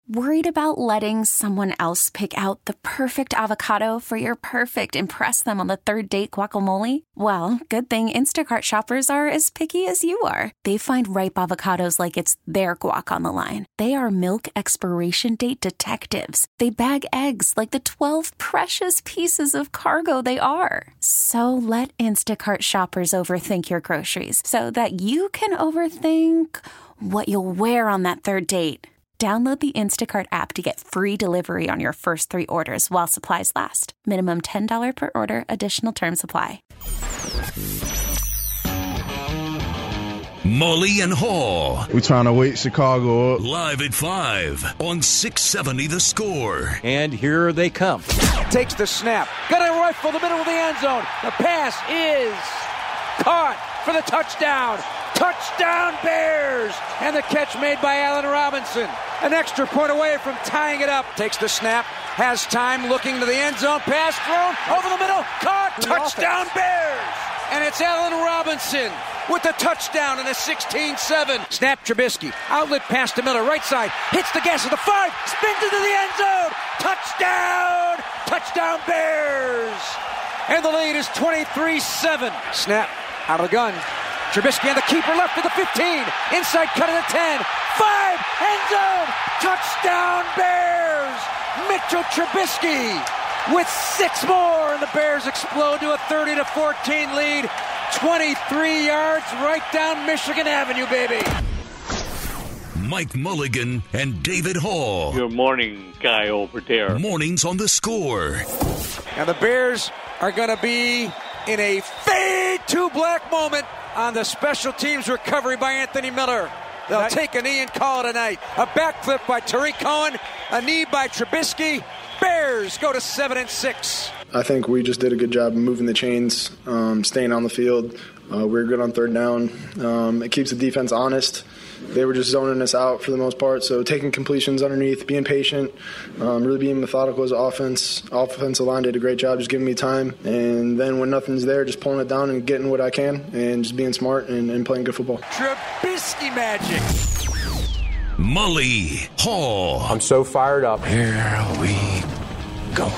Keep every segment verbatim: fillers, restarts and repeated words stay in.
Worried about letting someone else pick out the perfect avocado for your perfect impress them on the third date guacamole? Well, good thing Instacart shoppers are as picky as you are. They find ripe avocados like it's their guac on the line. They are milk expiration date detectives. They bag eggs like the twelve precious pieces of cargo they are. So let Instacart shoppers overthink your groceries so that you can overthink what you'll wear on that third date. Download the Instacart app to get free delivery on your first three orders while supplies last. Minimum ten dollars per order. Additional terms apply. Mully and Haw. We're trying to wake Chicago up. Live at five on six seventy The Score. And here they come. Takes the snap. Got a rifle in the middle of the end zone. The pass is caught for the touchdown. Touchdown Bears! And the catch made by Allen Robinson. An extra point away from tying it up. Takes the snap. Has time looking to the end zone. Pass thrown over the middle. Caught. Touchdown Bears! And it's Allen Robinson with the touchdown in a sixteen seven. Snap Trubisky. Outlet pass to Miller. Right side. Hits the gas at the five. Spins into the end zone. Touchdown! Touchdown Bears! And the lead is twenty-three seven. Snap. Out of the gun. Trubisky and the keeper left to the fifteen. Inside cut at the ten. Five. End zone. Touchdown Bears. Mitchell Trubisky with six more. And the Bears explode to a thirty to fourteen lead. twenty-three yards right down Michigan Avenue, baby. Mike Mulligan and David Haw. Your morning guy over there. Mornings on The Score. And the Bears are going to be in a fade to black moment on the special teams recovery by Anthony Miller. They'll night. take a knee and call it a night. A backflip by Tariq Cohen, a knee by Trubisky. Bears go to seven and six. I think we just did a good job of moving the chains, um, staying on the field. Uh, we were good on third down. Um, it keeps the defense honest. They were just zoning us out for the most part, so taking completions underneath, being patient, um, really being methodical as offense. Offensive line did a great job just giving me time, and then when nothing's there, just pulling it down and getting what I can and just being smart and, and playing good football. Trubisky magic. Mully, Haw. I'm so fired up. Here we go.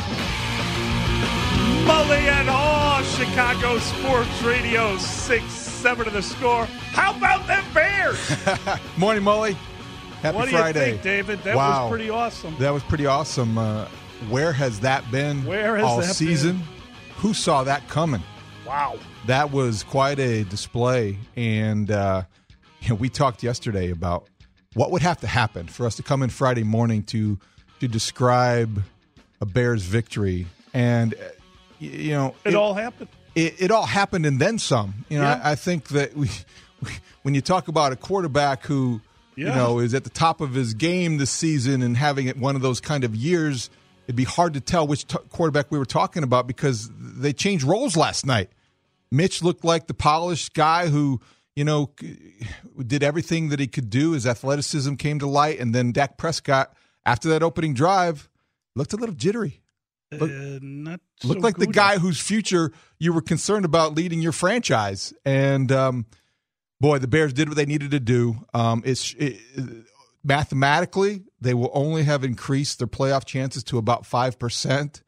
Mully and Haw, Chicago Sports Radio, six seven to The Score. How about them Bears? Morning, Mully. Happy what do Friday. you think, David? That wow. was pretty awesome. That was pretty awesome. Uh, where has that been where has all that season? Been? Who saw that coming? Wow. That was quite a display. And uh, you know, we talked yesterday about what would have to happen for us to come in Friday morning to to describe a Bears victory. And, uh, you know. It, it all happened. It, it all happened and then some. You know, yeah. I, I think that we, we, when you talk about a quarterback who, yeah. you know, is at the top of his game this season and having it one of those kind of years, it'd be hard to tell which t- quarterback we were talking about because they changed roles last night. Mitch looked like the polished guy who, you know, did everything that he could do. His athleticism came to light, and then Dak Prescott, after that opening drive, looked a little jittery. Look, uh, not so looked like good. the guy whose future you were concerned about leading your franchise. And, um, boy, the Bears did what they needed to do. Um, it's it, mathematically, they will only have increased their playoff chances to about five percent.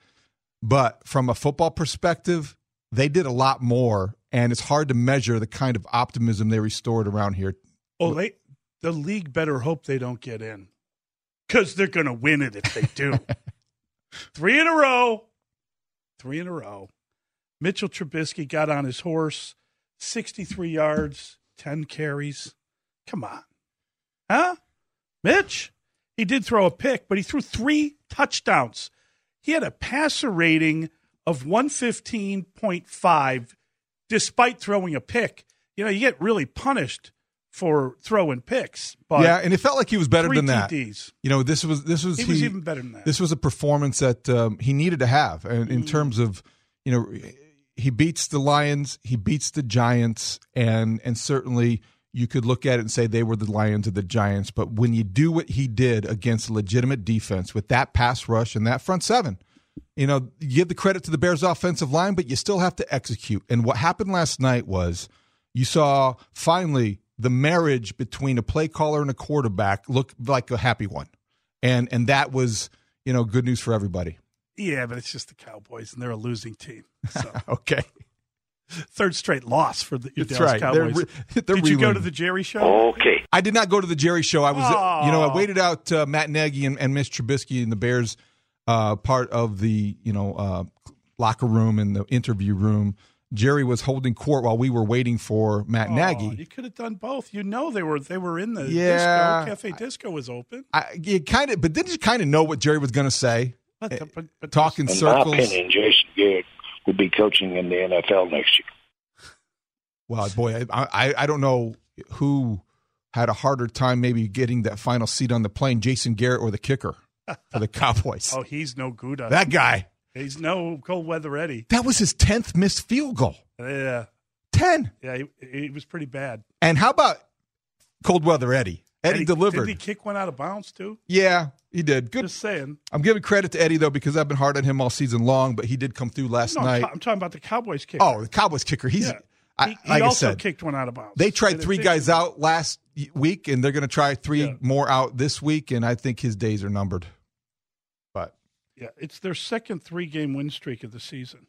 But from a football perspective, they did a lot more, and it's hard to measure the kind of optimism they restored around here. Oh, they, the league better hope they don't get in because they're going to win it if they do. Three in a row. Three in a row. Mitchell Trubisky got on his horse, sixty-three yards, ten carries. Come on. Huh? Mitch? He did throw a pick, but he threw three touchdowns. He had a passer rating of one fifteen point five despite throwing a pick. You know, you get really punished for throwing picks. But yeah, and it felt like he was better than that. T Ds. You know, this was this was he, he was even better than that. This was a performance that um, he needed to have, and in mm. terms of, you know, he beats the Lions, he beats the Giants, and and certainly you could look at it and say they were the Lions or the Giants. But when you do what he did against a legitimate defense with that pass rush and that front seven, you know, you give the credit to the Bears' offensive line, but you still have to execute. And what happened last night was you saw finally the marriage between a play caller and a quarterback look like a happy one. and and that was, you know, good news for everybody. Yeah, but it's just the Cowboys, and they're a losing team. So. Okay. Third straight loss for the That's Dallas right. Cowboys. They're, they're Did reeling. you go to the Jerry Show? Okay. I did not go to the Jerry Show. I was, oh. you know, I waited out uh, Matt Nagy and, and Mitch Trubisky in the Bears uh, part of the, you know, uh, locker room and the interview room. Jerry was holding court while we were waiting for Matt oh, Nagy. You could have done both. You know, they were they were in the yeah, disco. Cafe Disco was open. I, you kind of, but didn't you kind of know what Jerry was going to say? But, but, but Talk in In circles. my opinion, Jason Garrett will be coaching in the N F L next year. Well, boy, I, I I don't know who had a harder time maybe getting that final seat on the plane, Jason Garrett or the kicker for the Cowboys. Oh, he's no good. On that guy. He's no cold weather Eddie. That was his tenth missed field goal. Yeah. ten. Yeah, he, he was pretty bad. And how about cold weather Eddie? Eddie, Eddie delivered. Did he kick one out of bounds, too? Yeah, he did. Good. Just saying. I'm giving credit to Eddie, though, because I've been hard on him all season long, but he did come through last no, night. I'm, ta- I'm talking about the Cowboys kicker. Oh, the Cowboys kicker. He's. Yeah. I, he he like also I said, kicked one out of bounds. they tried And three it- guys out last week, and they're going to try three Yeah. more out this week, and I think his days are numbered. But Yeah, it's their second three-game win streak of the season.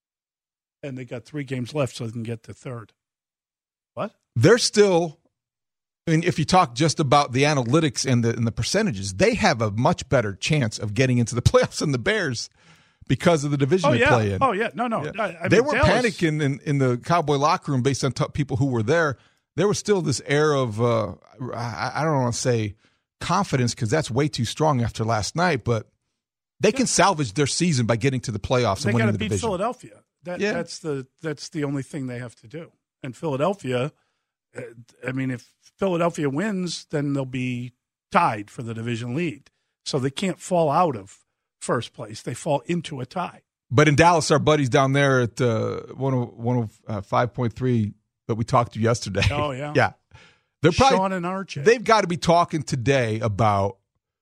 And they got three games left so they can get to third. What? they're still, I mean, if you talk just about the analytics and the and the percentages, they have a much better chance of getting into the playoffs than the Bears because of the division Oh, they yeah. play in. Oh, yeah. No, no. Yeah. I, I they mean, were Dallas, panicking in, in the Cowboy locker room based on t- people who were there. There was still this air of, uh, I, I don't want to say confidence because that's way too strong after last night, but they can salvage their season by getting to the playoffs They and got winning to the beat division. Philadelphia. That, Yeah. That's the that's the only thing they have to do. And Philadelphia, uh, I mean, if Philadelphia wins, then they'll be tied for the division lead. So they can't fall out of first place. They fall into a tie. But in Dallas, our buddies down there at uh, one oh five point three that we talked to yesterday. Oh, yeah. yeah. They're probably, Sean and R J. They've got to be talking today about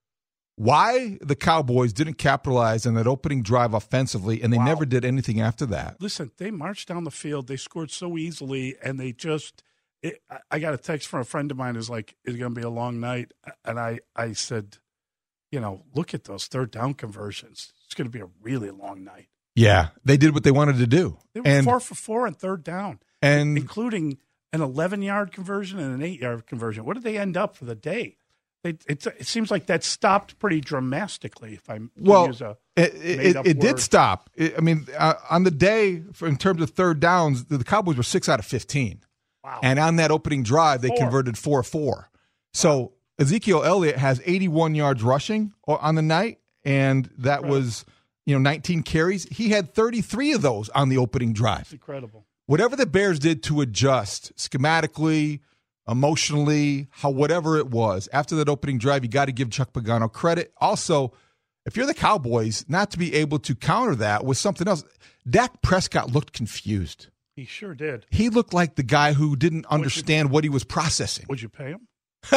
why the Cowboys didn't capitalize on that opening drive offensively, and they Wow. never did anything after that. Listen, they marched down the field. They scored so easily, and they just it, I- I got a text from a friend of mine who's like, it's going to be a long night. And I, I said, you know, look at those third down conversions. It's going to be a really long night. Yeah, they did what they wanted to do. They were and four for four on third down, and including an eleven-yard conversion and an eight-yard conversion. What did they end up for the day? They, it, it seems like that stopped pretty dramatically, if I well, use a it, it, made-up it did word. stop. It, I mean, uh, on the day, for, in terms of third downs, the, the Cowboys were six out of fifteen. Wow. And on that opening drive, they Four. converted four four. So Ezekiel Elliott has eighty-one yards rushing o- on the night, and that Right. was, you know, nineteen carries. He had thirty-three of those on the opening drive. It's incredible. Whatever the Bears did to adjust schematically, emotionally, how whatever it was, after that opening drive, you got to give Chuck Pagano credit. Also, if you're the Cowboys, not to be able to counter that with something else. Dak Prescott looked confused. He sure did. He looked like the guy who didn't understand what he was processing. Would you pay him?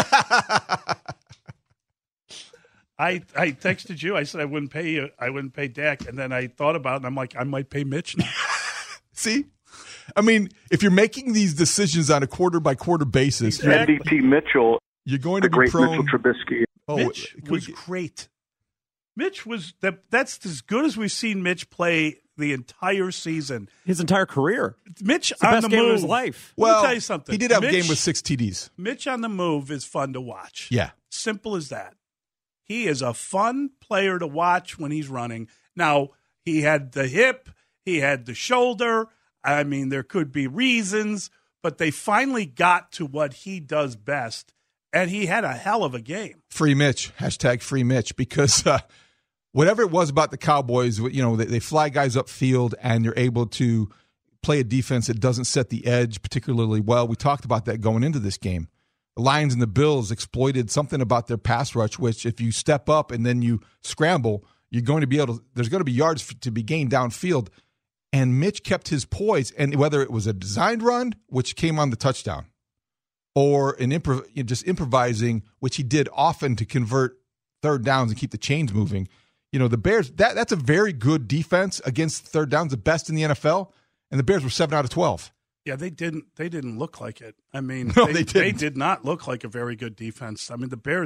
I I texted you. I said I wouldn't pay you. I wouldn't pay Dak, and then I thought about it, and I'm like, I might pay Mitch now. See? I mean, if you're making these decisions on a quarter by quarter basis, you're, M V P Mitchell, you're going the to be great prone. Mitchell Trubisky. Oh, Mitch can was we get- great. Mitch was that. That's as good as we've seen Mitch play the entire season. His entire career. Mitch It's the on best the game move. of his life. Let me well, tell you something. he did have Mitch, a game with six T Ds. Mitch on the move is fun to watch. Yeah. Simple as that. He is a fun player to watch when he's running. Now, he had the hip, he had the shoulder. I mean, there could be reasons, but they finally got to what he does best, and he had a hell of a game. Free Mitch, hashtag free Mitch, because uh, whatever it was about the Cowboys, you know, they, they fly guys upfield and you're able to play a defense that doesn't set the edge particularly well. We talked about that going into this game. The Lions and the Bills exploited something about their pass rush, which if you step up and then you scramble, you're going to be able to, there's going to be yards to be gained downfield. And Mitch kept his poise, and whether it was a designed run, which came on the touchdown, or an improv, you know, just improvising, which he did often to convert third downs and keep the chains moving. You know, the Bears, that that's a very good defense against third downs, the best in the N F L, and the Bears were seven out of twelve. Yeah, they didn't. They didn't look like it. I mean, No, they, they didn't. did not look like a very good defense. I mean, the Bears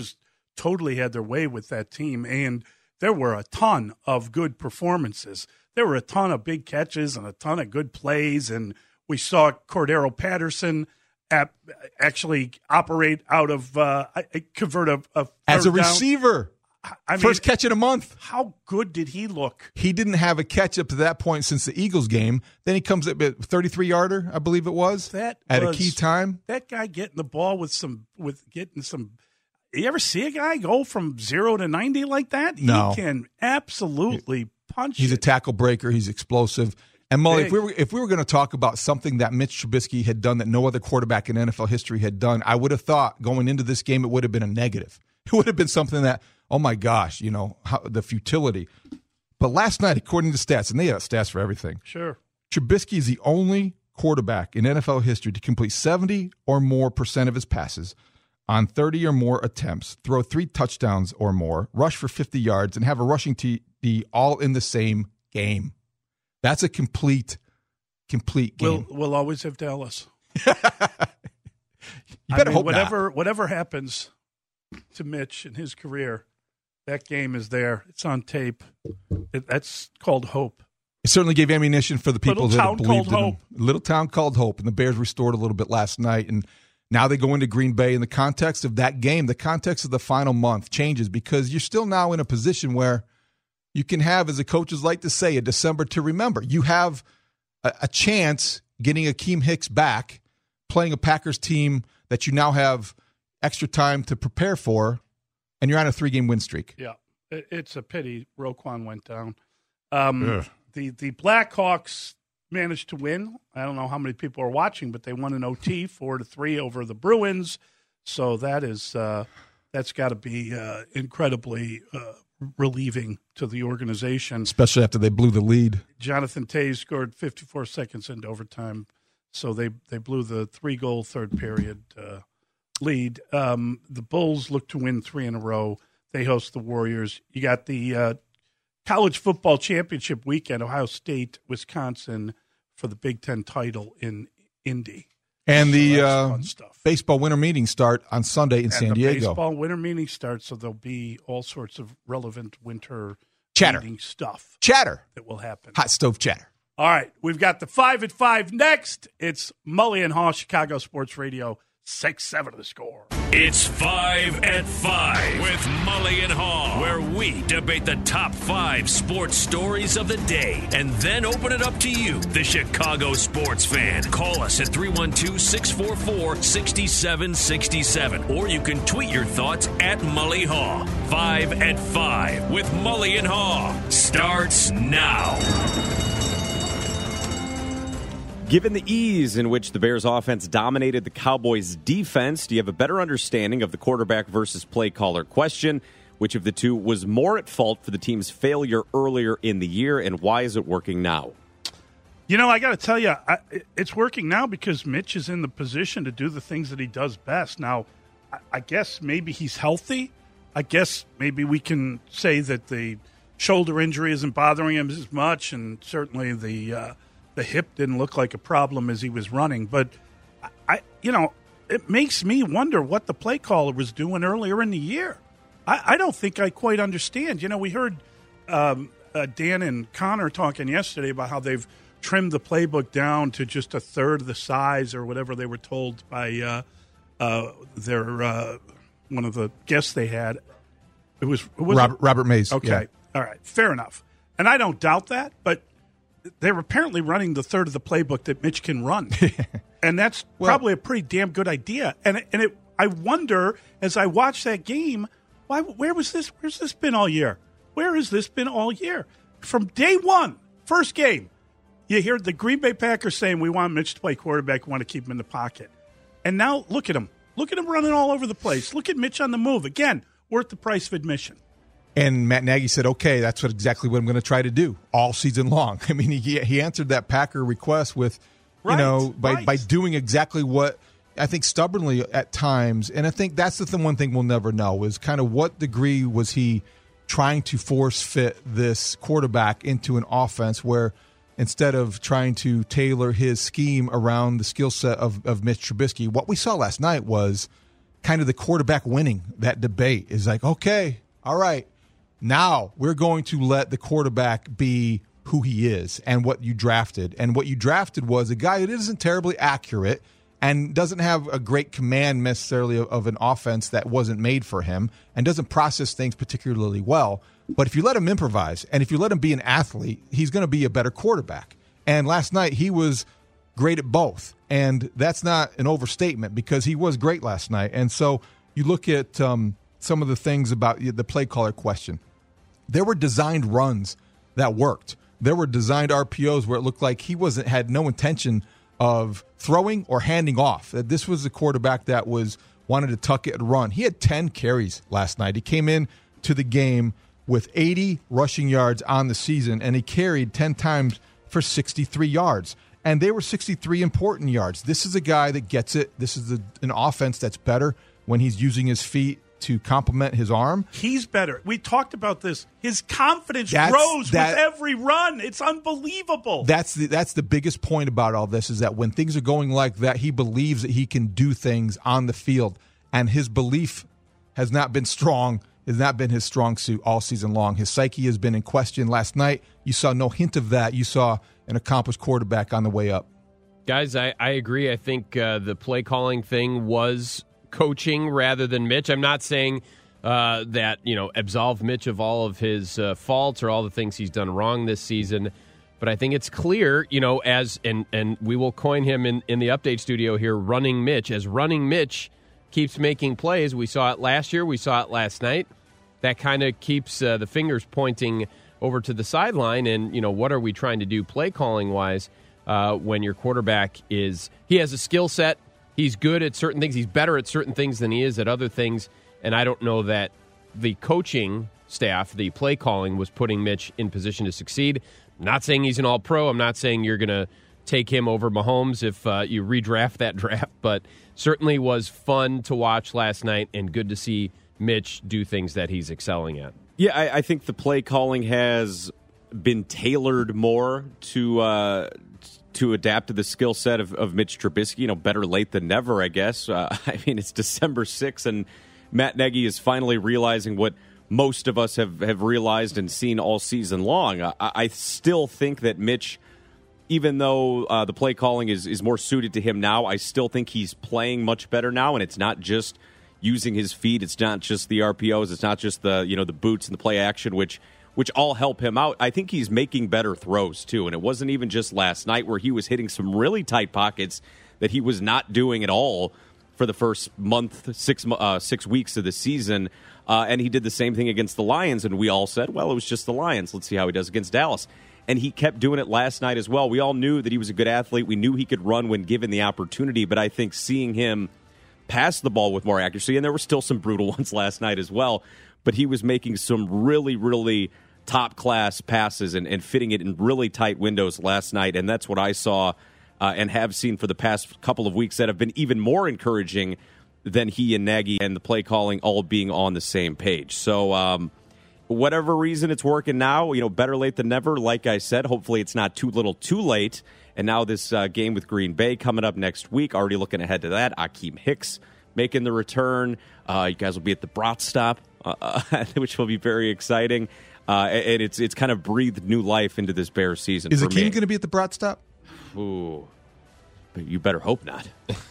totally had their way with that team, and there were a ton of good performances. There were a ton of big catches and a ton of good plays, and we saw Cordero Patterson at, actually operate out of uh, convert a, a as a down. receiver. I mean, First catch in a month. How good did he look? He didn't have a catch up to that point since the Eagles game. Then he comes up at thirty-three yarder, I believe it was, that at was, a key time. That guy getting the ball with some with getting some. You ever see a guy go from zero to ninety like that? No. He can absolutely punch. He's it. a tackle breaker. He's explosive. And Mully, Big. if we were if we were going to talk about something that Mitch Trubisky had done that no other quarterback in N F L history had done, I would have thought going into this game it would have been a negative. It would have been something that, oh my gosh, you know, how, the futility. But last night, according to stats, and they have stats for everything, Sure. Trubisky is the only quarterback in N F L history to complete seventy or more percent of his passes on thirty or more attempts, throw three touchdowns or more, rush for fifty yards, and have a rushing T D all in the same game. That's a complete, complete game. We'll, we'll always have Dallas. You better I mean, hope whatever, not. Whatever happens to Mitch in his career, that game is there. It's on tape. It, that's called hope. It certainly gave ammunition for the people Little that town believed called in him. hope. Little town called hope, and the Bears restored a little bit last night, and now they go into Green Bay. In the context of that game, the context of the final month changes because you're still now in a position where you can have, as the coaches like to say, a December to remember. You have a, a chance getting Akeem Hicks back, playing a Packers team that you now have extra time to prepare for, and you're on a three-game win streak. Yeah, it, it's a pity Roquan went down. Um, the the Blackhawks managed to win. I don't know how many people are watching, but they won an O T four to three over the Bruins. So that is uh, that's got to be uh, incredibly uh, relieving to the organization, especially after they blew the lead. Jonathan Taze scored fifty-four seconds into overtime, so they they blew the three goal third period uh, lead. Um, the Bulls look to win three in a row. They host the Warriors. You got the uh, college football championship weekend, Ohio State, Wisconsin, for the Big Ten title in Indy. And so the that's uh, fun stuff. baseball winter meetings start on Sunday in and San the Diego. Baseball winter meeting starts, so there'll be all sorts of relevant winter Chatter. meeting stuff. Chatter. That will happen. Hot stove chatter. All right, we've got the five at five next. It's Mully and Haw, Chicago Sports Radio, six seven of the Score. It's Five at Five with Mully and Haw, where we debate the top five sports stories of the day and then open it up to you, the Chicago sports fan. Call us at three one two, six four four, six seven six seven, or you can tweet your thoughts at Mully Haw. Five at Five with Mully and Haw starts now. Given the ease in which the Bears offense dominated the Cowboys defense, do you have a better understanding of the quarterback versus play caller question? Which of the two was more at fault for the team's failure earlier in the year, and why is it working now? You know, I got to tell you, I, it's working now because Mitch is in the position to do the things that he does best. Now, I, I guess maybe he's healthy. I guess maybe we can say that the shoulder injury isn't bothering him as much, and certainly the uh, the hip didn't look like a problem as he was running. But, I, you know, it makes me wonder what the play caller was doing earlier in the year. I, I don't think I quite understand. You know, we heard um, uh, Dan and Connor talking yesterday about how they've trimmed the playbook down to just a third of the size or whatever they were told by uh, uh, their uh, one of the guests they had. It was, was Robert, it? Robert Mays. Okay. Yeah. All right. Fair enough. And I don't doubt that, but they're apparently running the third of the playbook that Mitch can run. And that's well, probably a pretty damn good idea. And and it, I wonder, as I watch that game, why? Where was this? Where's this been all year? Where has this been all year? From day one, first game, you hear the Green Bay Packers saying, we want Mitch to play quarterback, we want to keep him in the pocket. And now look at him. Look at him running all over the place. Look at Mitch on the move. Again, worth the price of admission. And Matt Nagy said, okay, that's what exactly what I'm going to try to do all season long. I mean, he he answered that Packer request with, you right, know, by, right. by doing exactly what I think stubbornly at times. And I think that's the th- one thing we'll never know is kind of what degree was he trying to force fit this quarterback into an offense where instead of trying to tailor his scheme around the skill set of, of Mitch Trubisky, what we saw last night was kind of the quarterback winning that debate. Is like, okay, all right, now we're going to let the quarterback be who he is and what you drafted. And what you drafted was a guy that isn't terribly accurate and doesn't have a great command necessarily of, of an offense that wasn't made for him and doesn't process things particularly well. But if you let him improvise and if you let him be an athlete, he's going to be a better quarterback. And last night he was great at both. And that's not an overstatement because he was great last night. And so you look at um, some of the things about the play caller question. There were designed runs that worked. There were designed R P Os where it looked like he wasn't had no intention of throwing or handing off. That this was a quarterback that was wanted to tuck it and run. He had ten carries last night. He came in to the game with eighty rushing yards on the season, and he carried ten times for sixty-three yards. And they were sixty-three important yards. This is a guy that gets it. This is a, an offense that's better when he's using his feet to complement his arm. He's better. We talked about this. His confidence that's, grows that, with every run. It's unbelievable. That's the, that's the biggest point about all this is that when things are going like that, he believes that he can do things on the field. And his belief has not been strong, has not been his strong suit all season long. His psyche has been in question. Last night, you saw no hint of that. You saw an accomplished quarterback on the way up. Guys, I, I agree. I think uh, the play calling thing was coaching rather than Mitch. I'm not saying uh, that, you know, absolve Mitch of all of his uh, faults or all the things he's done wrong this season. But I think it's clear, you know, as, and, and we will coin him in, in the update studio here, running Mitch. As running Mitch keeps making plays, we saw it last year, we saw it last night. That kind of keeps uh, the fingers pointing over to the sideline. And, you know, what are we trying to do play calling wise uh, when your quarterback is, he has a skill set. He's good at certain things. He's better at certain things than he is at other things. And I don't know that the coaching staff, the play calling, was putting Mitch in position to succeed. I'm not saying he's an all-pro. I'm not saying you're going to take him over Mahomes if uh, you redraft that draft. But certainly was fun to watch last night and good to see Mitch do things that he's excelling at. Yeah, I, I think the play calling has been tailored more to uh, to adapt to the skill set of, of Mitch Trubisky. You know, better late than never, I guess. Uh, I mean, it's December sixth, and Matt Nagy is finally realizing what most of us have, have realized and seen all season long. I, I still think that Mitch, even though uh, the play calling is, is more suited to him now, I still think he's playing much better now, and it's not just using his feet. It's not just the R P Os. It's not just the you know the boots and the play action, which which all help him out. I think he's making better throws, too, and it wasn't even just last night where he was hitting some really tight pockets that he was not doing at all for the first month, six uh, six weeks of the season, uh, and he did the same thing against the Lions, and we all said, well, it was just the Lions. Let's see how he does against Dallas. And he kept doing it last night as well. We all knew that he was a good athlete. We knew he could run when given the opportunity, but I think seeing him pass the ball with more accuracy, and there were still some brutal ones last night as well, but he was making some really, really top-class passes and, and fitting it in really tight windows last night, and that's what I saw uh, and have seen for the past couple of weeks that have been even more encouraging than he and Nagy and the play calling all being on the same page. So um, whatever reason it's working now, you know, better late than never. Like I said, hopefully it's not too little too late. And now this uh, game with Green Bay coming up next week, already looking ahead to that. Akeem Hicks making the return. Uh, you guys will be at the Brat Stop, uh, which will be very exciting. Uh, and it's it's kind of breathed new life into this Bears season. Is for Akeem me. going to be at the Brat Stop? Ooh, but you better hope not.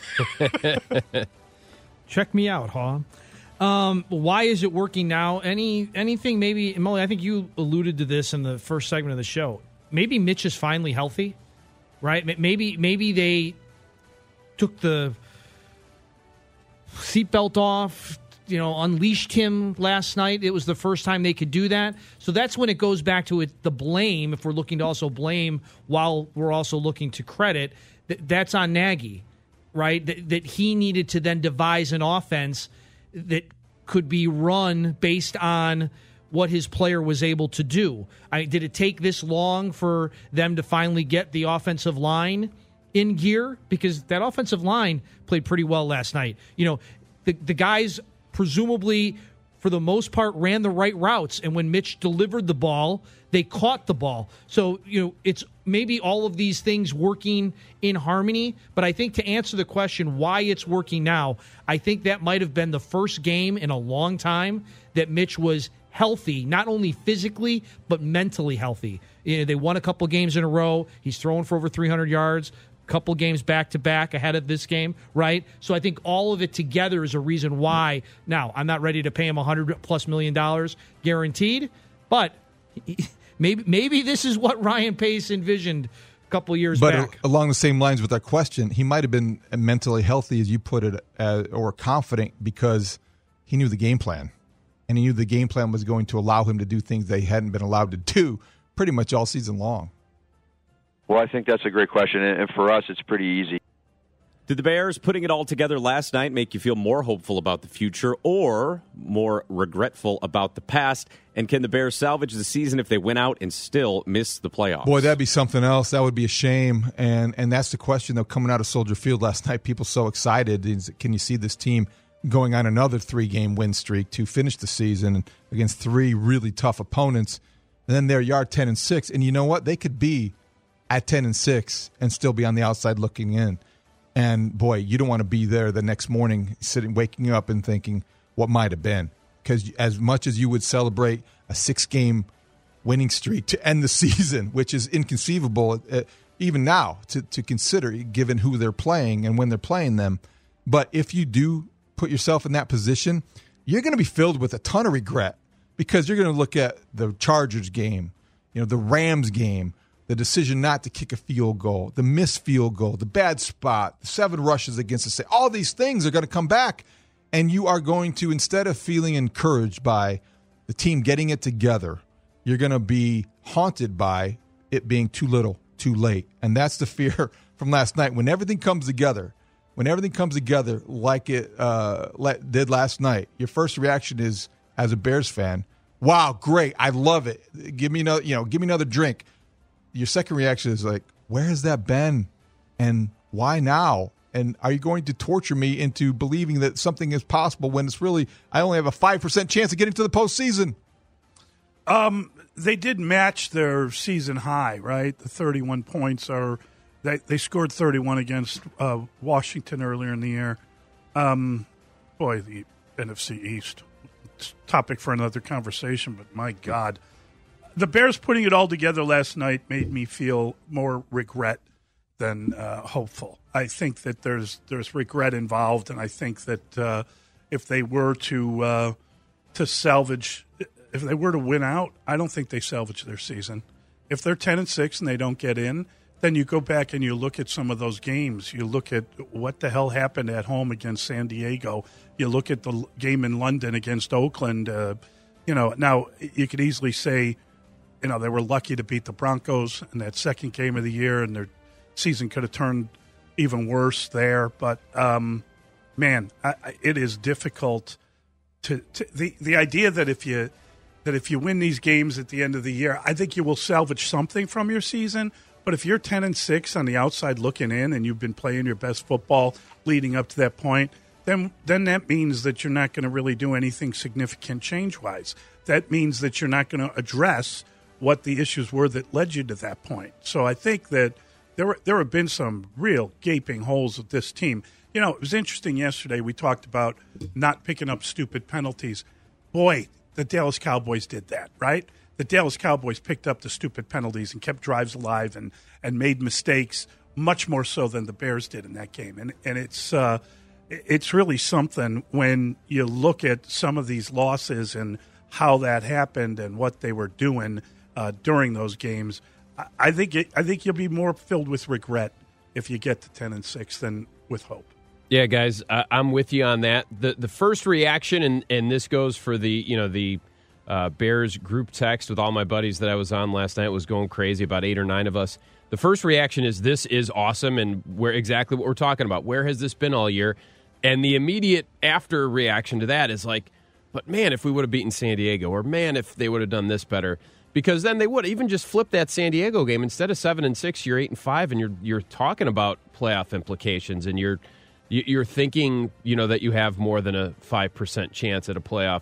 Check me out, huh? Um, why is it working now? Any anything maybe, Molly, I think you alluded to this in the first segment of the show. Maybe Mitch is finally healthy, right? Maybe maybe they took the seatbelt off, you know, unleashed him last night. It was the first time they could do that. So that's when it goes back to it, the blame, if we're looking to also blame while we're also looking to credit, th- that's on Nagy, right? That, that he needed to then devise an offense that could be run based on what his player was able to do. I, did it take this long for them to finally get the offensive line in gear? Because that offensive line played pretty well last night. You know, the the guys presumably for the most part, ran the right routes. And when Mitch delivered the ball, they caught the ball. So, you know, it's maybe all of these things working in harmony. But I think to answer the question why it's working now, I think that might have been the first game in a long time that Mitch was healthy, not only physically, but mentally healthy. You know, they won a couple games in a row. He's throwing for over three hundred yards, a couple games back-to-back ahead of this game, right? So I think all of it together is a reason why. Now, I'm not ready to pay him one hundred plus million dollars guaranteed, but maybe maybe this is what Ryan Pace envisioned a couple years but back. But along the same lines with that question, he might have been mentally healthy, as you put it, uh, or confident because he knew the game plan. And he knew the game plan was going to allow him to do things they hadn't been allowed to do pretty much all season long. Well, I think that's a great question, and for us, it's pretty easy. Did the Bears putting it all together last night make you feel more hopeful about the future or more regretful about the past? And can the Bears salvage the season if they win out and still miss the playoffs? Boy, that'd be something else. That would be a shame. And and that's the question, though, coming out of Soldier Field last night. People so excited. Is, can you see this team going on another three-game win streak to finish the season against three really tough opponents? And then they're yard ten and six. And you know what? They could be at ten and six and still be on the outside looking in. And, boy, you don't want to be there the next morning sitting, waking up and thinking what might have been. Because as much as you would celebrate a six-game winning streak to end the season, which is inconceivable uh, even now to, to consider, given who they're playing and when they're playing them. But if you do put yourself in that position, you're going to be filled with a ton of regret because you're going to look at the Chargers game, you know, the Rams game, the decision not to kick a field goal, the missed field goal, the bad spot, the seven rushes against the state. All these things are going to come back, and you are going to, instead of feeling encouraged by the team getting it together, you're going to be haunted by it being too little, too late. And that's the fear from last night. When everything comes together, when everything comes together like it uh, did last night, your first reaction is, as a Bears fan, wow, great, I love it. Give me another, you know, give me another drink. Your second reaction is like, where has that been, and why now? And are you going to torture me into believing that something is possible when it's really I only have a five percent chance of getting to the postseason? Um, they did match their season high, right? The thirty-one points are. They they scored thirty-one against uh, Washington earlier in the year. Um, boy, the N F C East. It's a topic for another conversation, but my God. The Bears putting it all together last night made me feel more regret than uh, hopeful. I think that there's there's regret involved, and I think that uh, if they were to uh, to salvage, if they were to win out, I don't think they salvage their season. If they're ten and six and they don't get in, then you go back and you look at some of those games. You look at what the hell happened at home against San Diego. You look at the game in London against Oakland. Uh, you know, now you could easily say, you know, they were lucky to beat the Broncos in that second game of the year, and their season could have turned even worse there. But, um, man, I, I, it is difficult to, to the the idea that if you that if you win these games at the end of the year, I think you will salvage something from your season. But if you're ten and six on the outside looking in, and you've been playing your best football leading up to that point, then then that means that you're not going to really do anything significant change-wise. That means that you're not going to address what the issues were that led you to that point. So I think that there were, there have been some real gaping holes with this team. You know, it was interesting yesterday. We talked about not picking up stupid penalties. Boy, the Dallas Cowboys did that, right? The Dallas Cowboys picked up the stupid penalties and kept drives alive and, and made mistakes much more so than the Bears did in that game. And and it's uh, it's really something when you look at some of these losses and how that happened and what they were doing uh, during those games. I, I think it, I think you'll be more filled with regret if you get to ten and six than with hope. Yeah, guys, uh, I'm with you on that. The the first reaction, and, and this goes for the you know the uh, Bears group text with all my buddies that I was on last night, was going crazy, about eight or nine of us. The first reaction is, this is awesome, and we're exactly what we're talking about. Where has this been all year? And the immediate after reaction to that is like, but man, if we would have beaten San Diego, or man, if they would have done this better. Because then they would even just flip that San Diego game. Instead of seven and six, you're eight and five, and you're you're talking about playoff implications, and you're you're thinking, you know, that you have more than a five percent chance at a playoff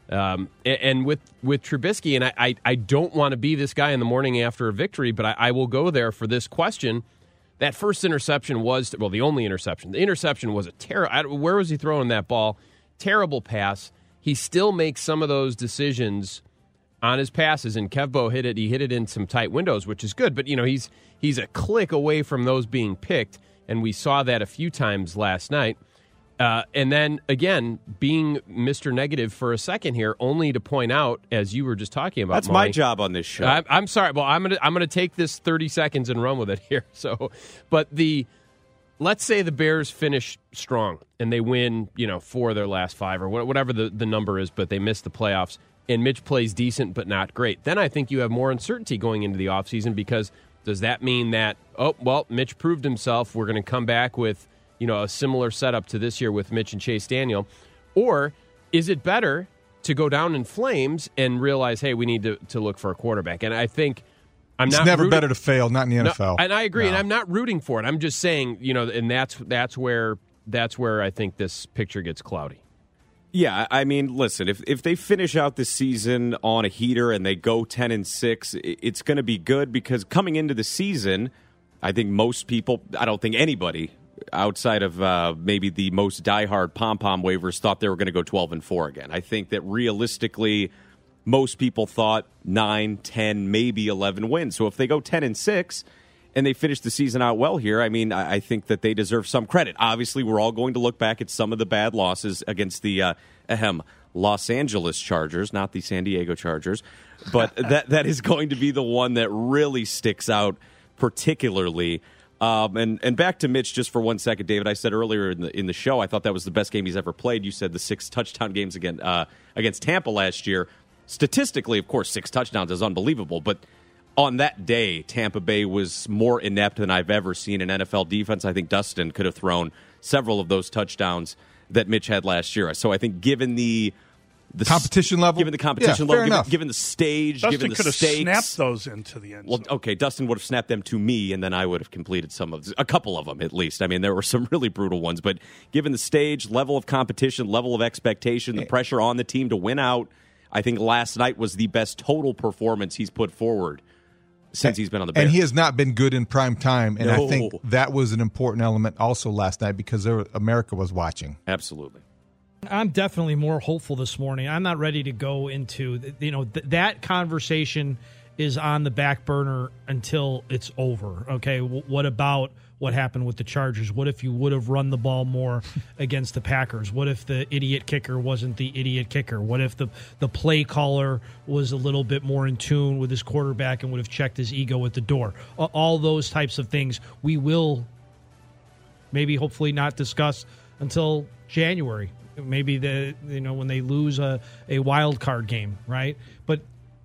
Um, and, and with, with Trubisky, and I, I, I don't want to be this guy in the morning after a victory, but I, I will go there for this question. That first interception was, well, the only interception. The interception was a terrible, where was he throwing that ball? Terrible pass. He still makes some of those decisions on his passes, and Kevbo hit it. He hit it in some tight windows, which is good. But, you know, he's he's a click away from those being picked, and we saw that a few times last night. Uh, and then, again, being Mister Negative for a second here, only to point out, as you were just talking about, That's Molly, my job on this show. I, I'm sorry. Well, I'm gonna I'm gonna take this thirty seconds and run with it here. So, but the let's say the Bears finish strong and they win, you know, four of their last five or whatever the, the number is, but they miss the playoffs, and Mitch plays decent but not great. Then I think you have more uncertainty going into the offseason, because does that mean that, oh, well, Mitch proved himself, we're going to come back with, you know, a similar setup to this year with Mitch and Chase Daniel? Or is it better to go down in flames and realize, hey, we need to, to look for a quarterback? And I think I'm it's not never rooting, better to fail, not in the N F L. No, and I agree, no. and I'm not rooting for it. I'm just saying, you know, and that's that's where that's where I think this picture gets cloudy. Yeah, I mean, listen, if if they finish out the season on a heater and they go ten and six, it's going to be good, because coming into the season, I think most people, I don't think anybody outside of uh, maybe the most diehard pom-pom waivers thought they were going to go twelve and four again. I think that realistically, most people thought nine, ten, maybe eleven wins. So if they go ten and six and they finish the season out well here, I mean, I think that they deserve some credit. Obviously, we're all going to look back at some of the bad losses against the uh, ahem, Los Angeles Chargers, not the San Diego Chargers, but that that is going to be the one that really sticks out particularly. Um, and, and back to Mitch just for one second, David. I said earlier in the in the show, I thought that was the best game he's ever played. You said the six touchdown games again uh, against Tampa last year. Statistically, of course, six touchdowns is unbelievable, but on that day, Tampa Bay was more inept than I've ever seen an N F L defense. I think Dustin could have thrown several of those touchdowns that Mitch had last year. So I think given the the competition level, given the competition yeah, level, given, given the stage, Dustin given the could have stakes, snapped those into the end zone. Well, okay, Dustin would have snapped them to me, and then I would have completed some of a couple of them at least. I mean, there were some really brutal ones, but given the stage, level of competition, level of expectation, the pressure on the team to win out, I think last night was the best total performance he's put forward since he's been on the Bears. And he has not been good in prime time, and No. I think that was an important element also last night, because there, America was watching. Absolutely. I'm definitely more hopeful this morning. I'm not ready to go into, you know, th- that conversation is on the back burner until it's over. Okay, w- what about what happened with the Chargers? What if you would have run the ball more against the Packers? What if the idiot kicker wasn't the idiot kicker? What if the, the play caller was a little bit more in tune with his quarterback and would have checked his ego at the door? All those types of things we will maybe hopefully not discuss until January. Maybe the you know when they lose a, a wild card game, right? But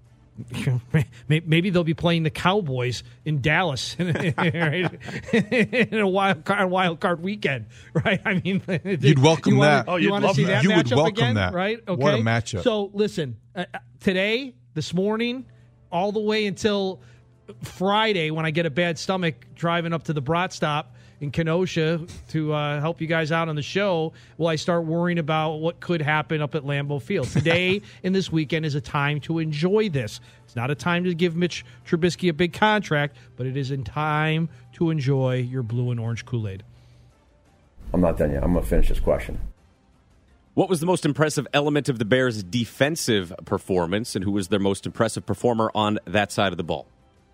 maybe they'll be playing the Cowboys in Dallas right? in a wild card wild card weekend, right? I mean, you'd welcome you that. Wanna, oh, you want to see that, that. You matchup would welcome again, that. right? Okay. What a matchup! So listen, uh, today, this morning, all the way until Friday, when I get a bad stomach driving up to the Brat Stop in Kenosha to uh, help you guys out on the show, will I start worrying about what could happen up at Lambeau Field. Today and this weekend is a time to enjoy this. It's not a time to give Mitch Trubisky a big contract, but it is in time to enjoy your blue and orange Kool-Aid. I'm not done yet. I'm going to finish this question. What was the most impressive element of the Bears' defensive performance, and who was their most impressive performer on that side of the ball?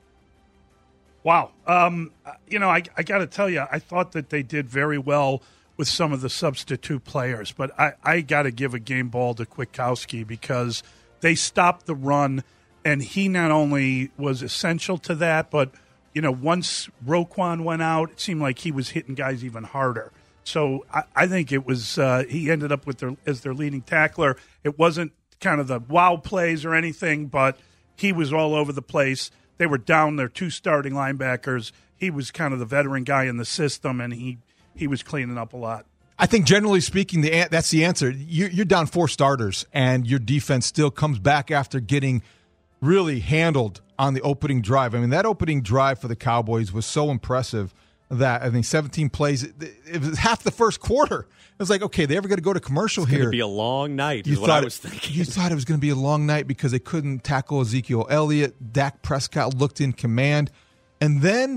Wow. Um, you know, I, I got to tell you, I thought that they did very well with some of the substitute players, but I, I got to give a game ball to Kwiatkowski, because they stopped the run, and he not only was essential to that, but, you know, once Roquan went out, it seemed like he was hitting guys even harder. So I, I think it was uh, he ended up with their as their leading tackler. It wasn't kind of the wow plays or anything, but he was all over the place. They were down their two starting linebackers. He was kind of the veteran guy in the system, and he, he was cleaning up a lot. I think generally speaking, the that's the answer. You're, you're down four starters, and your defense still comes back after getting really handled on the opening drive. I mean, that opening drive for the Cowboys was so impressive. that. I think seventeen plays. It, it was half the first quarter. It was like, okay, they ever going to go to commercial it's here? It's going to be a long night. You is thought what I was thinking. You thought it was going to be a long night because they couldn't tackle Ezekiel Elliott. Dak Prescott looked in command, and then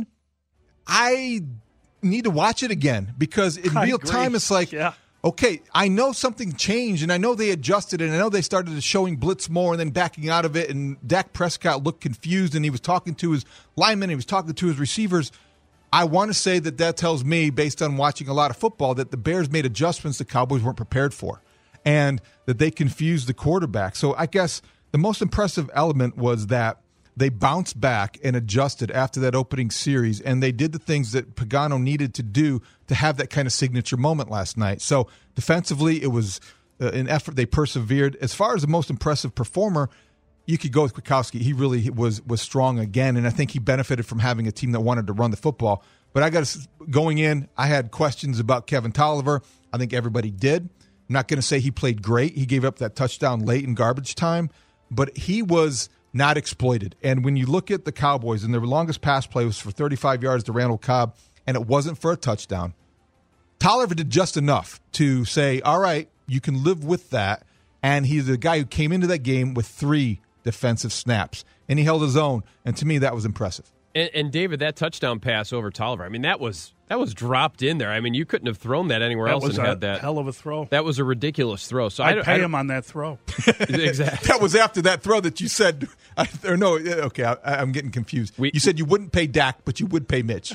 I need to watch it again because in I real agree. time it's like, yeah. okay, I know something changed, and I know they adjusted it, and I know they started showing blitz more and then backing out of it, and Dak Prescott looked confused, and he was talking to his linemen, he was talking to his receivers. I want to say that that tells me, based on watching a lot of football, that the Bears made adjustments the Cowboys weren't prepared for, and that they confused the quarterback. So I guess the most impressive element was that they bounced back and adjusted after that opening series, and they did the things that Pagano needed to do to have that kind of signature moment last night. So defensively, it was uh, an effort. They persevered. As far as the most impressive performer, you could go with Kwiatkowski. He really was was strong again, and I think he benefited from having a team that wanted to run the football. But I got to, going in, I had questions about Kevin Tolliver. I think everybody did. I'm not going to say he played great. He gave up that touchdown late in garbage time, but he was not exploited. And when you look at the Cowboys, and their longest pass play was for thirty-five yards to Randall Cobb, and it wasn't for a touchdown, Tolliver did just enough to say, all right, you can live with that. And he's the guy who came into that game with three defensive snaps, and he held his own. And to me, that was impressive. And, and David, that touchdown pass over Tolliver, I mean, that was that was dropped in there. I mean, you couldn't have thrown that anywhere that else was and a had that. Hell of a throw. That was a ridiculous throw. So I'd I pay I, him on that throw. Exactly. That was after that throw that you said, I, or no, okay, I, I'm getting confused. We, you said you wouldn't pay Dak, but you would pay Mitch.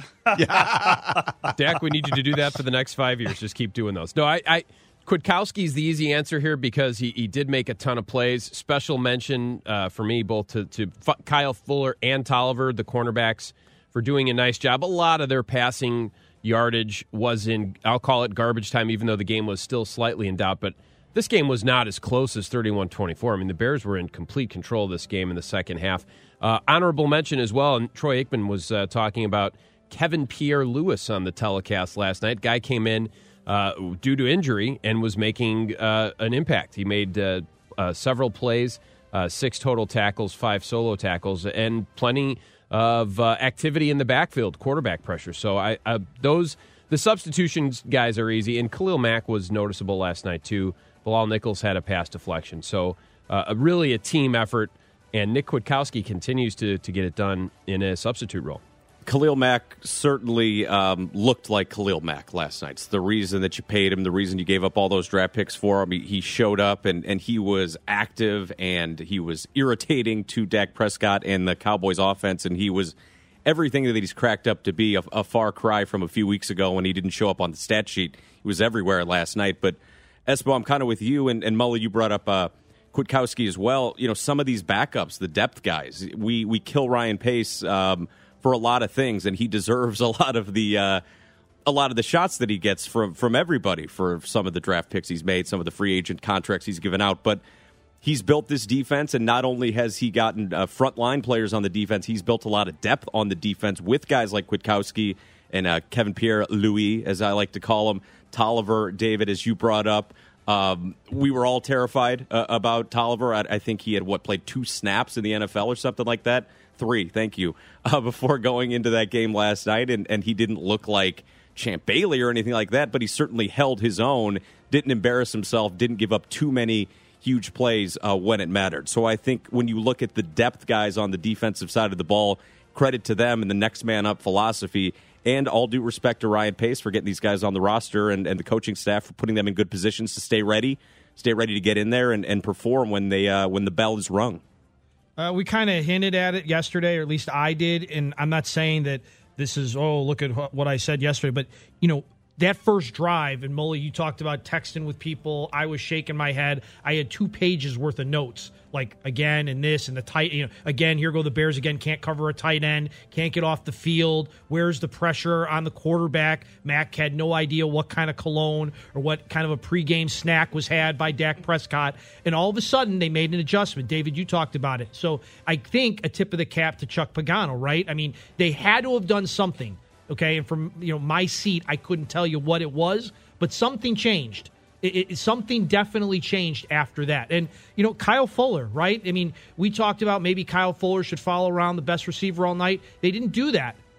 Yeah. Dak, we need you to do that for the next five years. Just keep doing those. No, I, I Kwiatkowski's the easy answer here because he, he did make a ton of plays. Special mention uh, for me, both to, to F- Kyle Fuller and Tolliver, the cornerbacks, for doing a nice job. A lot of their passing yardage was in, I'll call it garbage time, even though the game was still slightly in doubt. But this game was not as close as thirty-one twenty-four. I mean, the Bears were in complete control of this game in the second half. Uh, honorable mention as well, and Troy Aikman was uh, talking about Kevin Pierre-Louis on the telecast last night. Guy came in uh, due to injury and was making uh, an impact. He made uh, uh, several plays, uh, six total tackles, five solo tackles, and plenty of uh, activity in the backfield, quarterback pressure. So I, I those the substitutions guys are easy, and Khalil Mack was noticeable last night too. Bilal Nichols had a pass deflection. So uh, really a team effort, and Nick Kwiatkowski continues to to get it done in a substitute role. Khalil Mack certainly um, looked like Khalil Mack last night. It's the reason that you paid him, the reason you gave up all those draft picks for him. He, he showed up, and, and he was active, and he was irritating to Dak Prescott and the Cowboys offense, and he was everything that he's cracked up to be, a, a far cry from a few weeks ago when he didn't show up on the stat sheet. He was everywhere last night. But, Espo, I'm kind of with you, and, and Mully, you brought up uh, Kwiatkowski as well. You know, some of these backups, the depth guys, we, we kill Ryan Pace um, – for a lot of things, and he deserves a lot of the uh, a lot of the shots that he gets from from everybody for some of the draft picks he's made, some of the free agent contracts he's given out. But he's built this defense, and not only has he gotten uh, frontline players on the defense, he's built a lot of depth on the defense with guys like Kwiatkowski and uh, Kevin Pierre-Louis, as I like to call him, Tolliver, David, as you brought up. Um, we were all terrified uh, about Tolliver. I, I think he had, what, played two snaps in the N F L or something like that? Three, thank you, uh, before going into that game last night, and, and he didn't look like Champ Bailey or anything like that, but he certainly held his own, didn't embarrass himself, didn't give up too many huge plays uh, when it mattered. So I think when you look at the depth guys on the defensive side of the ball, credit to them and the next man up philosophy, and all due respect to Ryan Pace for getting these guys on the roster and, and the coaching staff for putting them in good positions to stay ready, stay ready to get in there and, and perform when they uh, when the bell is rung. Uh, we kind of hinted at it yesterday, or at least I did, and I'm not saying that this is, oh, look at what I said yesterday, but, you know, that first drive, and Mully, you talked about texting with people. I was shaking my head. I had two pages worth of notes, like again and this and the tight. You know, again, here go the Bears again. Can't cover a tight end. Can't get off the field. Where's the pressure on the quarterback? Mac had no idea what kind of cologne or what kind of a pregame snack was had by Dak Prescott. And all of a sudden, they made an adjustment. David, you talked about it. So I think a tip of the cap to Chuck Pagano, right? I mean, they had to have done something. Okay, and from you know my seat, I couldn't tell you what it was, but something changed. It, it, something definitely changed after that. And, you know, Kyle Fuller, right? I mean, we talked about maybe Kyle Fuller should follow around the best receiver all night. They didn't do that.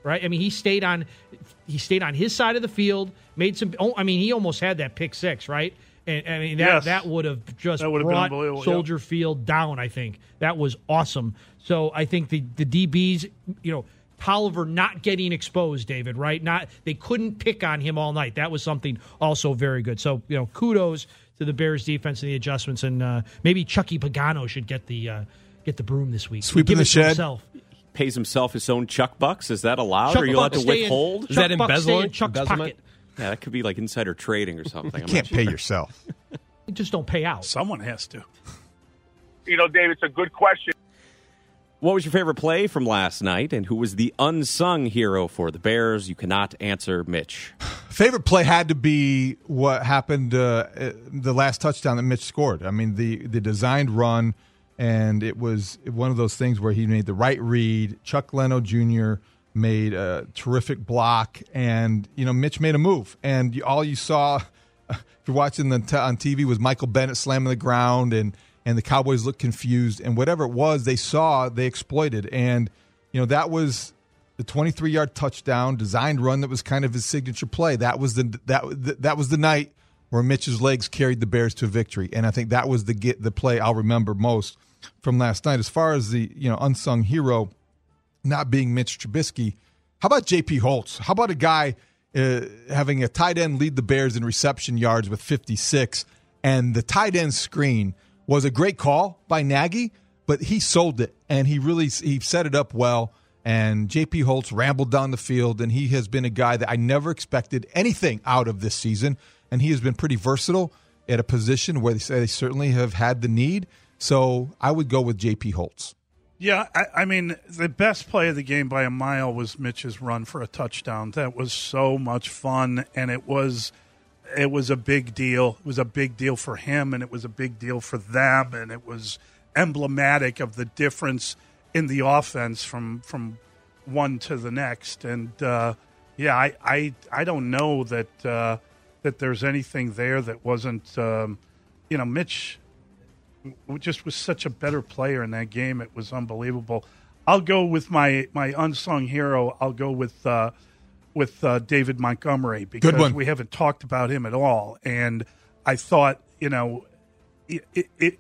right? I mean, he stayed on he stayed on his side of the field, made some. Oh, I mean, he almost had that pick six, right? And I mean that Yes. that would have just That would have been brought unbelievable, Soldier Field down. I think that was awesome. So I think the the D Bs, you know. Tolliver not getting exposed, David, right? Not they couldn't pick on him all night. That was something also very good. So, you know, kudos to the Bears defense and the adjustments, and uh, maybe Chucky Pagano should get the uh, get the broom this week. Sweeping Give the it to shed. himself. Pays himself his own Chuck Bucks. Is that allowed? Chuck Or are you allowed Buck to stay in- withhold? Chuck Is that Buck stay embezzling? in Chuck's Embezzlement? pocket. Yeah, that could be like insider trading or something. You I'm can't not pay sure. yourself. You just don't pay out. Someone has to. You know, Dave, it's a good question. What was your favorite play from last night, and who was the unsung hero for the Bears? You cannot answer, Mitch. Favorite play had to be what happened uh, the last touchdown that Mitch scored. I mean, the the designed run, and it was one of those things where he made the right read. Chuck Leno Junior made a terrific block, and you know Mitch made a move, and you, all you saw if you're watching the t- on T V was Michael Bennett slamming the ground, and and the Cowboys looked confused, and whatever it was they saw, they exploited, and you know that was the twenty-three-yard touchdown designed run that was kind of his signature play. That was the that that was the night where Mitch's legs carried the Bears to victory, and I think that was the get the play I'll remember most from last night. As far as the you know unsung hero not being Mitch Trubisky, how about J P Holtz? How about a guy uh, having a tight end lead the Bears in reception yards with fifty-six, and the tight end screen was a great call by Nagy, but he sold it, and he really he set it up well. And J P Holtz rambled down the field, and he has been a guy that I never expected anything out of this season, and he has been pretty versatile at a position where they say they certainly have had the need. So I would go with J P Holtz. Yeah, I, I mean, the best play of the game by a mile was Mitch's run for a touchdown. That was so much fun, and it was it was a big deal. It was a big deal for him, and it was a big deal for them, and it was emblematic of the difference in the offense from from one to the next. And uh, yeah, I, I I don't know that uh, that there's anything there that wasn't um, you know Mitch just was such a better player in that game. It was unbelievable. I'll go with my my unsung hero. I'll go with uh, with uh, David Montgomery because we haven't talked about him at all. And I thought you know it, it, it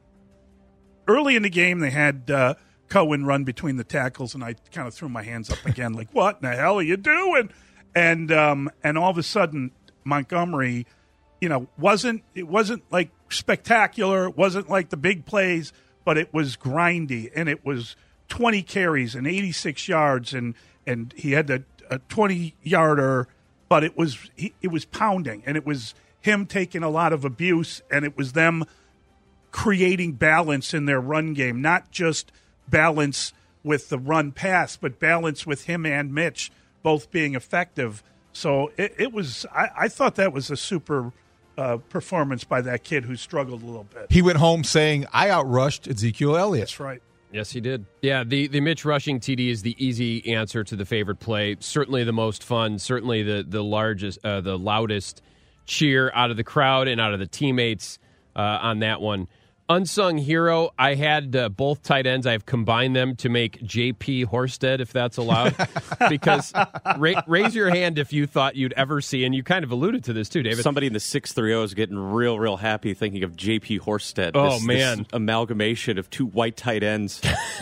early in the game they had. Uh, Cohen run between the tackles, and I kind of threw my hands up again, like, what in the hell are you doing? And um, and all of a sudden, Montgomery, you know, wasn't it wasn't like spectacular, it wasn't like the big plays, but it was grindy, and it was twenty carries and eighty-six yards, and and he had a, a twenty-yarder, but it was he, it was pounding, and it was him taking a lot of abuse, and it was them creating balance in their run game, not just balance with the run pass, but balance with him and Mitch both being effective. So it, it was, I, I thought that was a super uh, performance by that kid who struggled a little bit. He went home saying, I outrushed Ezekiel Elliott. That's right. Yes, he did. Yeah, the, the Mitch rushing T D is the easy answer to the favorite play. Certainly the most fun, certainly the, the largest, uh, the loudest cheer out of the crowd and out of the teammates uh, on that one. Unsung hero, I had uh, both tight ends. I've combined them to make J P Horsted, if that's allowed. Because ra- raise your hand if you thought you'd ever see, and you kind of alluded to this too, David. Somebody in the six three oh is getting real, real happy thinking of J P Horsted. Oh, this, man. This amalgamation of two white tight ends.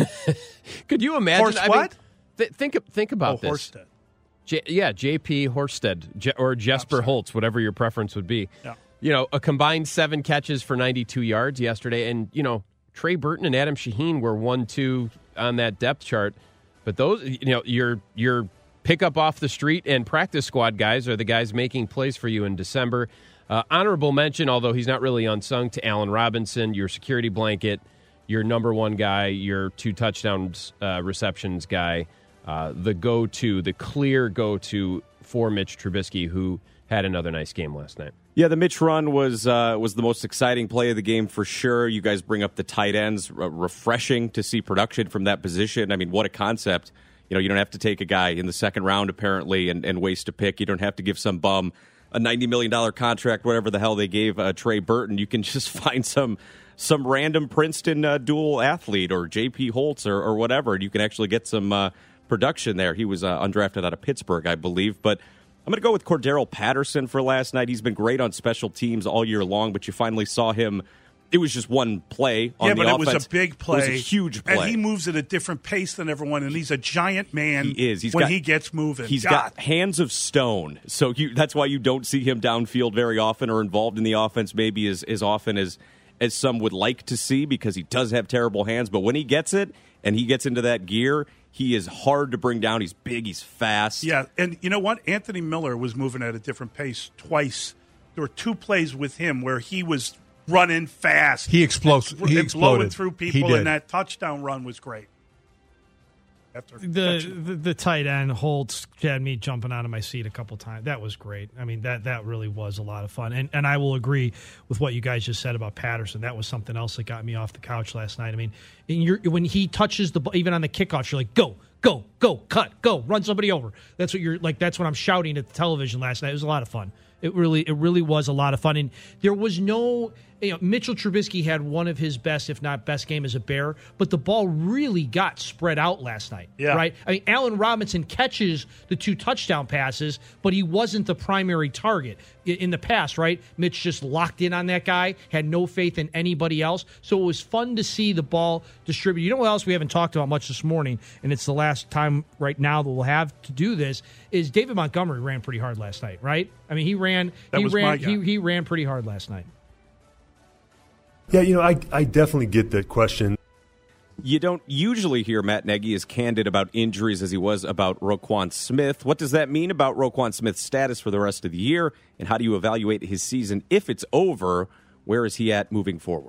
Could you imagine? Horse I what? mean, th- think, think about oh, this. Horsted. J- yeah, J P Horsted, J- or Jesper Holtz, whatever your preference would be. Yeah. You know, a combined seven catches for ninety-two yards yesterday. And, you know, Trey Burton and Adam Shaheen were one two on that depth chart. But those, you know, your your pickup off the street and practice squad guys are the guys making plays for you in December. Uh, honorable mention, although he's not really unsung, to Allen Robinson, your security blanket, your number one guy, your two touchdowns uh, receptions guy, uh, the go-to, the clear go-to for Mitch Trubisky, who had another nice game last night. Yeah, the Mitch run was uh, was the most exciting play of the game for sure. You guys bring up the tight ends. R- refreshing to see production from that position. I mean, what a concept. You know, you don't have to take a guy in the second round, apparently, and, and waste a pick. You don't have to give some bum a ninety million dollars contract, whatever the hell they gave uh, Trey Burton. You can just find some some random Princeton uh, dual athlete or J P Holtz or, or whatever, and you can actually get some uh, production there. He was uh, undrafted out of Pittsburgh, I believe. But I'm going to go with Cordero Patterson for last night. He's been great on special teams all year long, but you finally saw him. It was just one play on yeah, the but offense. it was a big play. It was a huge play. And he moves at a different pace than everyone, and he's a giant man he is. He's when got, he gets moving. He's God. got hands of stone, so you, that's why you don't see him downfield very often or involved in the offense maybe as, as often as, as some would like to see, because he does have terrible hands. But when he gets it and he gets into that gear, he is hard to bring down. He's big. He's fast. Yeah, and you know what? Anthony Miller was moving at a different pace twice. There were two plays with him where he was running fast. He explodes. And, he and exploded. blowing through people, and that touchdown run was great. After the, the the tight end Holtz had me jumping out of my seat a couple times. That was great. I mean, that that really was a lot of fun. And and I will agree with what you guys just said about Patterson. That was something else that got me off the couch last night. I mean, in your, when he touches the ball, even on the kickoff, you're like, go, go, go, cut, go, run somebody over. That's what you're like. That's what I'm shouting at the television last night. It was a lot of fun. It really, it really was a lot of fun. And there was no, you know, Mitchell Trubisky had one of his best, if not best, game as a Bear, but the ball really got spread out last night. Yeah. Right? I mean, Allen Robinson catches the two touchdown passes, but he wasn't the primary target in the past, right? Mitch just locked in on that guy, had no faith in anybody else. So it was fun to see the ball distributed. You know what else we haven't talked about much this morning, and it's the last time right now that we'll have to do this, is David Montgomery ran pretty hard last night, right? I mean, he ran that he was ran my guy. he, he ran pretty hard last night. Yeah, you know, I I definitely get that question. You don't usually hear Matt Nagy as candid about injuries as he was about Roquan Smith. What does that mean about Roquan Smith's status for the rest of the year, and how do you evaluate his season if it's over? Where is he at moving forward?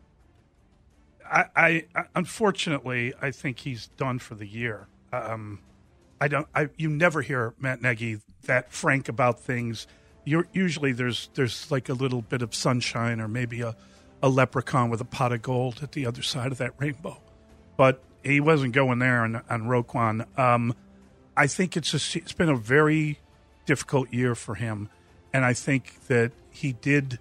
I, I unfortunately, I think he's done for the year. Um, I don't. I you never hear Matt Nagy that frank about things. You're, usually, there's there's like a little bit of sunshine, or maybe a, a leprechaun with a pot of gold at the other side of that rainbow. But he wasn't going there on, on Roquan. Um, I think it's a, it's been a very difficult year for him, and I think that he did.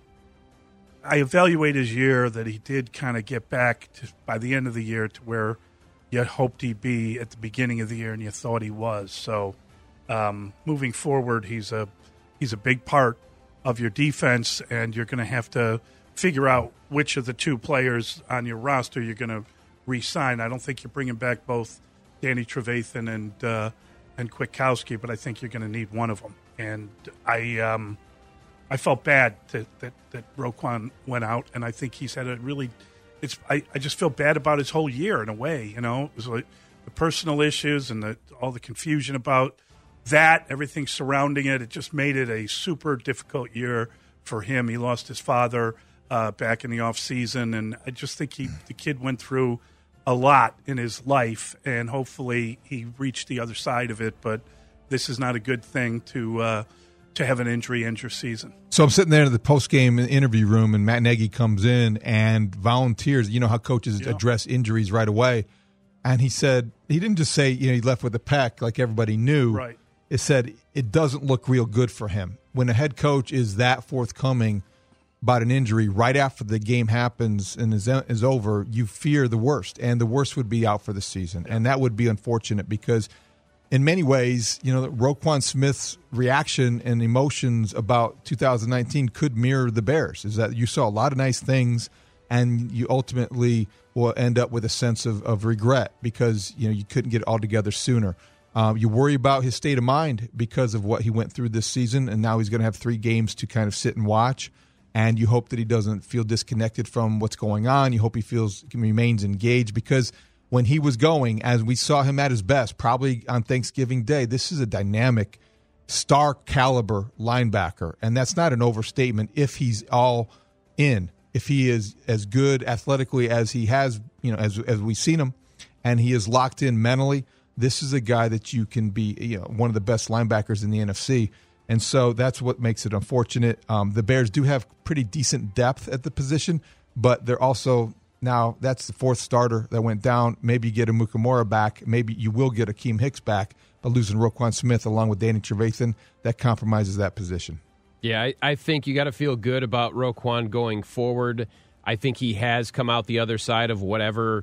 I evaluate his year that he did kind of get back to, by the end of the year, to where you hoped he'd be at the beginning of the year, and you thought he was. So, um, moving forward, he's a he's a big part of your defense, and you're going to have to figure out which of the two players on your roster you're going to re-sign. I don't think you're bringing back both Danny Trevathan and uh, and Kwiatkowski, but I think you're going to need one of them. And I um, I felt bad that, that that Roquan went out, and I think he's had a really it's I, I just feel bad about his whole year in a way. You know, it was like the personal issues and the, all the confusion about that, everything surrounding it. It just made it a super difficult year for him. He lost his father uh, back in the off season, and I just think he the kid went through a lot in his life, and hopefully he reached the other side of it. But this is not a good thing to uh, to have an injury end your season. So I'm sitting there in the post-game interview room, and Matt Nagy comes in and volunteers. You know how coaches yeah. address injuries right away. And he said, he didn't just say, you know, he left with a peck like everybody knew. Right. It said it doesn't look real good for him. When a head coach is that forthcoming about an injury right after the game happens and is, is over, you fear the worst. And the worst would be out for the season. And that would be unfortunate because in many ways, you know, Roquan Smith's reaction and emotions about two thousand nineteen could mirror the Bears. Is that you saw a lot of nice things, and you ultimately will end up with a sense of, of regret because, you know, you couldn't get it all together sooner. Um, you worry about his state of mind because of what he went through this season, and now he's going to have three games to kind of sit and watch. And you hope that he doesn't feel disconnected from what's going on. You hope he feels he remains engaged because when he was going, as we saw him at his best, probably on Thanksgiving Day, this is a dynamic, star caliber linebacker. And that's not an overstatement if he's all in. If he is as good athletically as he has, you know, as as we've seen him, and he is locked in mentally, this is a guy that you can be, you know, one of the best linebackers in the N F C. And so that's what makes it unfortunate. Um, the Bears do have pretty decent depth at the position, but they're also now that's the fourth starter that went down. Maybe you get a Mukamura back. Maybe you will get Akeem Hicks back, but losing Roquan Smith along with Danny Trevathan, that compromises that position. Yeah, I, I think you got to feel good about Roquan going forward. I think he has come out the other side of whatever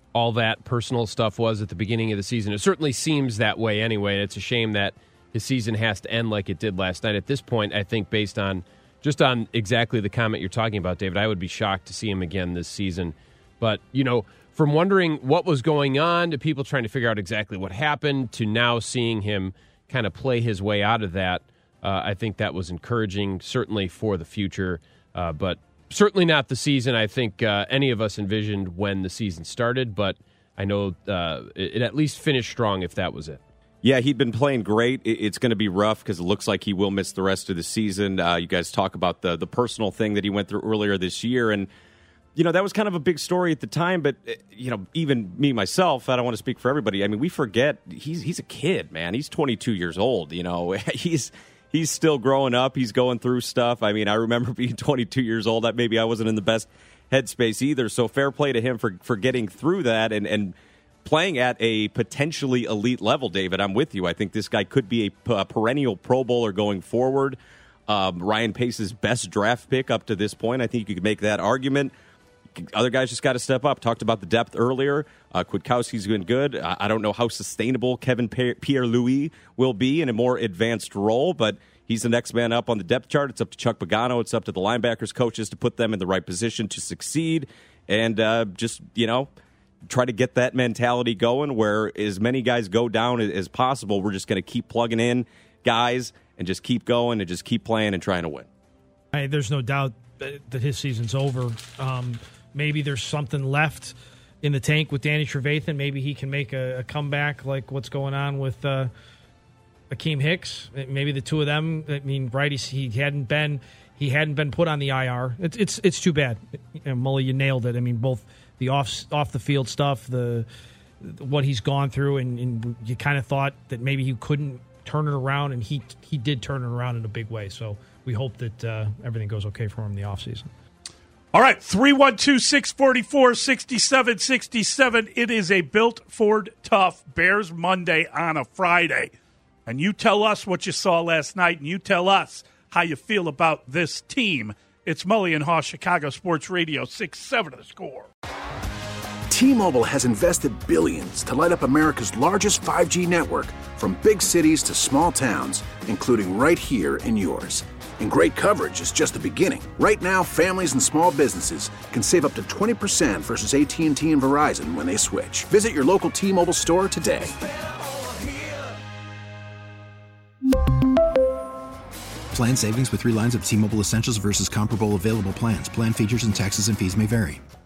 all that personal stuff was at the beginning of the season. It certainly seems that way anyway. It's a shame that his season has to end like it did last night. At this point, I think based on just on exactly the comment you're talking about, David, I would be shocked to see him again this season. But, you know, from wondering what was going on to people trying to figure out exactly what happened to now seeing him kind of play his way out of that, uh, I think that was encouraging, certainly for the future, uh, but certainly not the season I think uh, any of us envisioned when the season started, but I know uh, it, it at least finished strong if that was it. Yeah, he'd been playing great. It's going to be rough because it looks like he will miss the rest of the season. Uh, you guys talk about the the personal thing that he went through earlier this year, and you know that was kind of a big story at the time. But you know, even me myself, I don't want to speak for everybody. I mean, we forget he's he's a kid, man. He's twenty-two years old. You know, he's he's still growing up. He's going through stuff. I mean, I remember being twenty-two years old. That maybe I wasn't in the best headspace either. So fair play to him for for getting through that and and. playing at a potentially elite level, David. I'm with you. I think this guy could be a, a perennial Pro Bowler going forward. Um, Ryan Pace's best draft pick up to this point. I think you could make that argument. Other guys just got to step up. Talked about the depth earlier. Uh, Kwiatkowski's been good. I, I don't know how sustainable Kevin Pierre-Louis will be in a more advanced role, but he's the next man up on the depth chart. It's up to Chuck Pagano. It's up to the linebackers coaches to put them in the right position to succeed. And uh, just, you know, try to get that mentality going where as many guys go down as possible. We're just going to keep plugging in guys and just keep going and just keep playing and trying to win. Hey, there's no doubt that his season's over. Um, maybe there's something left in the tank with Danny Trevathan. Maybe he can make a, a comeback like what's going on with uh, Akeem Hicks. Maybe the two of them. I mean, right? He, he hadn't been he hadn't been put on the I R. It's it's it's too bad. You know, Mully, you nailed it. I mean, both. The off off the field stuff, the what he's gone through, and, and you kind of thought that maybe he couldn't turn it around, and he he did turn it around in a big way. So we hope that uh, everything goes okay for him in the offseason. All right, three one two, six four four, six seven six seven. It is a Built Ford Tough Bears Monday on a Friday. And you tell us what you saw last night, and you tell us how you feel about this team. It's Mully and Haw, Chicago Sports Radio, six seven of the Score. T-Mobile has invested billions to light up America's largest five G network, from big cities to small towns, including right here in yours. And great coverage is just the beginning. Right now, families and small businesses can save up to twenty percent versus A T and T and Verizon when they switch. Visit your local T-Mobile store today. Plan savings with three lines of T-Mobile Essentials versus comparable available plans. Plan features and taxes and fees may vary.